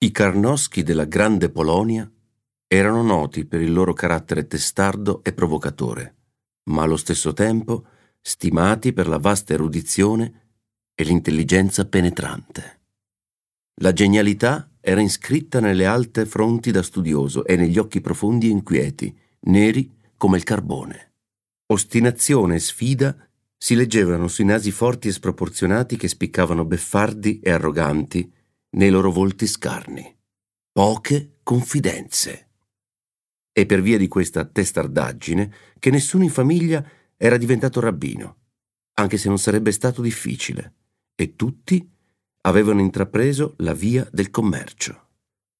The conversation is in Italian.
I Karnowski della Grande Polonia erano noti per il loro carattere testardo e provocatore, ma allo stesso tempo stimati per la vasta erudizione e l'intelligenza penetrante. La genialità era iscritta nelle alte fronti da studioso e negli occhi profondi e inquieti, neri come il carbone. Ostinazione e sfida si leggevano sui nasi forti e sproporzionati che spiccavano beffardi e arroganti nei loro volti scarni. Poche confidenze. E per via di questa testardaggine che nessuno in famiglia era diventato rabbino, anche se non sarebbe stato difficile, e tutti avevano intrapreso la via del commercio.